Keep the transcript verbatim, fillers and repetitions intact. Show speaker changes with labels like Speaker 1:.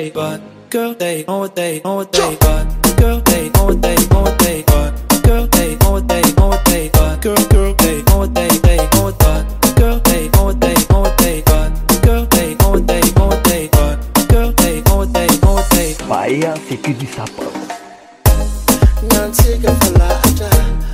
Speaker 1: they got. Girl, they know what they know what they got. Girl, they know what they know what they got. Girl, they know what they know what they got. Girl, girl, they know what they they know what got. Girl, they know what they know what they got. Girl, they know what they know what they got. Girl, they know what they know what they.
Speaker 2: Bahia c'est que du sapin.
Speaker 3: Nanti que fala aja.